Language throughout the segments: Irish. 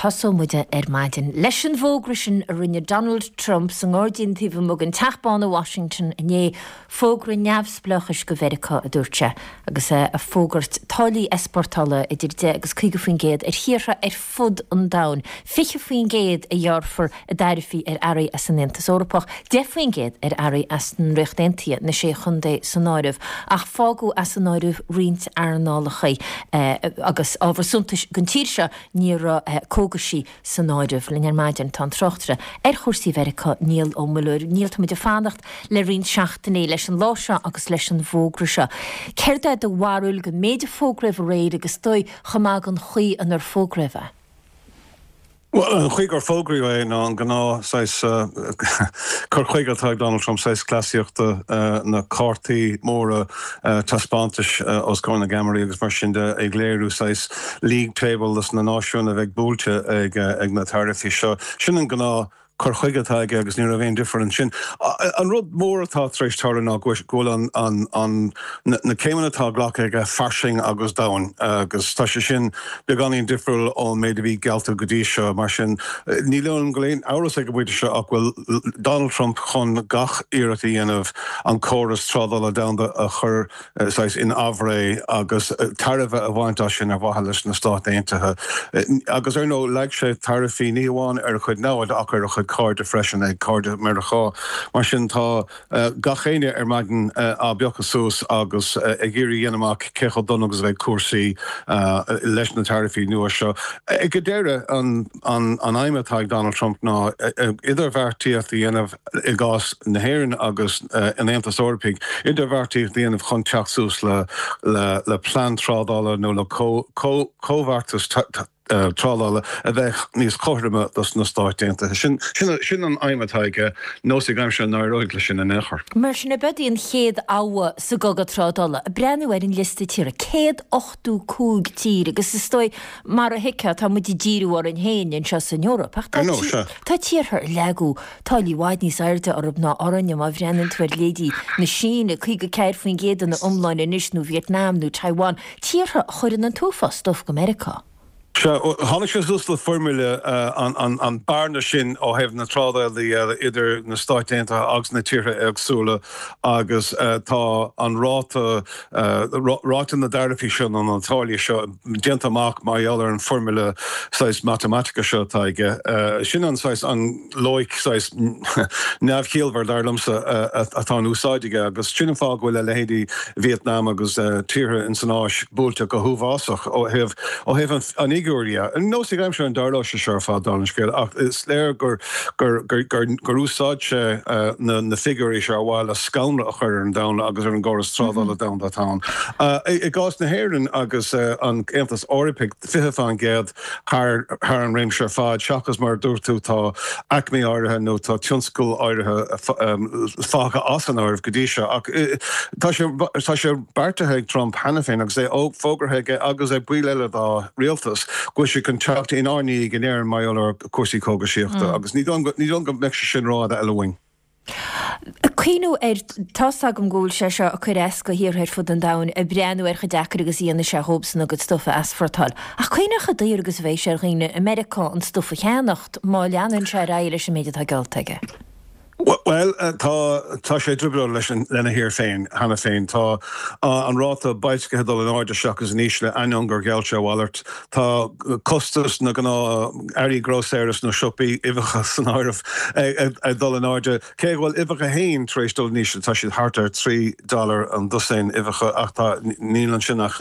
tasó muide maidin. Leis an bhógrasin a rinne Donald Trump san gáirdín tíomh mug an teachbán Washington a fógra neamhsplachas go Mheiriceá a dúirte, agus a fógart tálaí esportála I dtíirte agus chuige faoin géad hiarra fud an dain. Fiche faoin géad a dhearfar a dairefií airí as an Intas Eorpach, de faoin géad airí as an Riachtaintia na sé chundé san áirimh, ach fágu as an áirimh riint arnálachaí agus ábhar suntais gon tíirse níra cógasí san áirimh le maidin tá trochtere. Chósaí Mheiriceá níl ó muúir, níl tá muidir fannacht le rion seachtaí leis an láise agus leis an bhógrasa. Ceirde do bharúil go méidir fógrah réid agus dói chamag an chuí an ar fógrah. Well, chuig ar fógraí ná an gná chur chuig atá Donald Trump clasíochta na cártaí móra taspántais os cóna gamarí agus mar sin de ag léirú league table as na náisiún a bheith búilte ag na tarifaí seo. Sin an gná chur chuigetá agus ní a bhéon different sin. An rud mór atá trééis tarla ná ghfuil an na céimeanatá ghlach ag farsing agus dain, agus tá sé sin beganíon difriúil ó méidir bhí gealta go dtí seo, mar sin ní leon go léon áras ag go bhfuide seo ach bhfuil Donald Trump chun gach iireachta dhéanamh an córas trádal a damda a chur in Avré agus tarifa a bhaintá sin ar bhatha leis na Stát Aontaithe. Agus ar nó leag sé tarifaí ní amháin ar chud náid ach ar chud card freisin ag card Mheiriceá. Mar sin tá gachéine maidin a beocha sús agus ag géirí dhéanamach cecho don agus bheith cuasaí leis na tarifaí nua seo. Ag go déire an aimimetáid Donald Trump ná idirmheartíocht dhéanamh I gás na hÉireann agus an Aontas Eorpaigh, idirmheartíocht dhéanamh chun teach sús le plan trádála nó le cómhartas trádála a bheith níos chóirime na Stát Aontaithe. Sin an aimimetáige nósa gaim se ná roiig le sin in éair. Mar sin na bedíon chéad áha sa goga trádála, a breanú ar an lista tíre, céad 8 tír, agus is stoi mar a hiice tá muid díú ar an héin se san Eorpa. Tá tíorthar legú táilí bhaid níos airde arb ná áranne má bhreanann tuair lédí na Sína chuige ceir faoin géad na umláin inis nó Vietnam nó Taiwan. Tíorthar chuireann an túfas dómh go Mheiriceá. Hanna sé ús le formule an barna sin ó hebh na trádail idir na Stát Aontaithe agus na tíortha agsúla agus tá an ráta na darafií sin an Antália seo déanta amach maiall ar an formule matematica seo taige. Sin an loic neamhchéalmhar darlamsa atá úsáidige agus sin fá bhfuil le héadí Vietnam agus tíortha in san áis búilte go thuhásach ó hebh an Igúria. No sig I'm sure an darlo se sure fá Donald ach is léir gur úsáid sé na figurí se bhil a scaimra a chuir an down agus ar an gáras trádal a down that town. I gás na hÉireann agus an Aontas Eorpaigh fithe fan géad haar an réim se fád seachas mar dúirtú tá acmí áirithe nó tá tionscoil áirithe fácha as an áirimh go dtí seo ach tá sé bartathe Trump hena féin agus é fógarthe agus é buile dá rialtas go sé contract in arní gan éir maiall ar cuasaí cógasíochta agus ní don go meic sin rád a lehain. Cuoinú tá go ghúil sé seo a chuir go hiorthir fud an dain a breanú ar chudechar agus íana sé hóbsan agus stufa asfortáil. A chuoinecha dtíir agus bhééis sé chuoine Mheiriceá an stufa cheannacht má leanann sé réile sem méidir tá gealtaige. Well, tá sé dribble lena hir féin, hana féin, tá an ráta baitske hedal an áide seachas níos le einangar geall se bhallart, tá costas na gná airí groséras na siopaí ifacha san áirimh dul an áide. Cé bhfuil ifacha hain trééis dul níos tá siad hartar $3 an dosain ifacha ach tá nílan sinach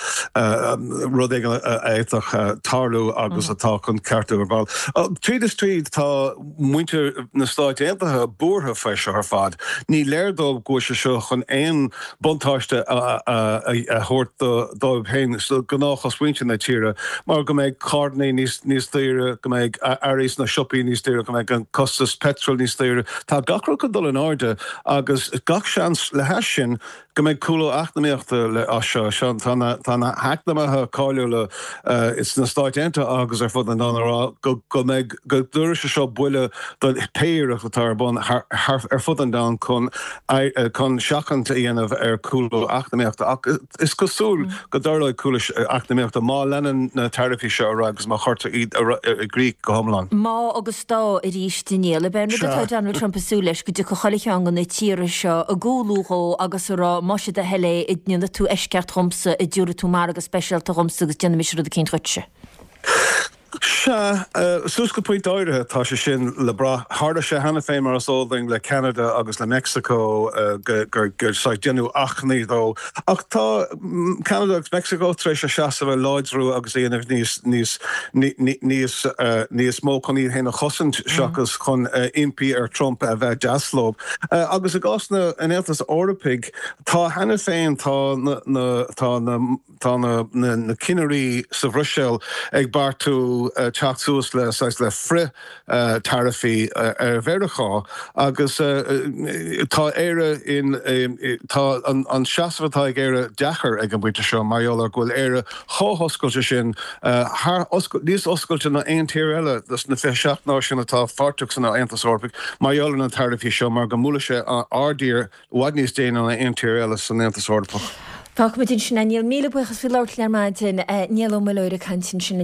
rud éach tarlú agus atá chun ceartú ar ball. Tríd tá muintir na Stát Aontaithe búrtha feise ar fad. Ní léirdóibh go se seo chun éon buntáiste a thuirt dóibh hain gnáchas muinte na tíre, mar go méid cardnaí níos tíre, go méid airís na siopaí níos tíre, go méid an costas petrol níos tíre. Tá gachra go dul an áide agus gach seans le heis sin go méid cúla achnaíochta le seo sean tána heacnamathe cáiliú le is na Stát Aontaithe agus ar fud an dánará go méid go dúir se seo buile don péireach atá bon fud an da chun seachanta íanamh coolú achnaíochta. Is cosúil go dúla coolis achnaíochta má lenan na tarifi seo agus má chuirta iad Grí go homlan. Má agus tá i ríis duine le ben tá Donald Trump asú leis go go choileangan na tíire seo a ggóúá agus rá máise de heile i dnúna tú eisceart thomsa i dúra tú mar agus speisialta thomsa agus déanana misisiú a cén chuitse. Sus go puint áirithe tá sé sin le bra háda sé hena féin mar asóing le Canada agus le Mexico gur déanú achnaí dó. Ach tá Canada agus Mexico trééis se seasa bh láidrú agus éanamh níos mó chun í héna chosint seachas chun impi ar Trump a bheith jazzlób. Agus a gásna an Aontas Eorpaig tá hena féin tá na cineirí sa Bhruseil ag bartú teachsús le fri tarifi ar bhéireachá agus tá éire tá an seaamhtá ag éire dechar ag an buinte seo maiolala ghfuil éire chóthoscailte sin níos oscailte na aon tír eile na fé seaachná sin atá farteach san Aontas Eorpaig maiolala na tarifi seo mar go múla sé ardír bhaid níos déana na aon tír eile san Aontas Eorpaig. Tá mu sin sinna níl míle buchas fi láir learmáidin níl ó leir a cantin sin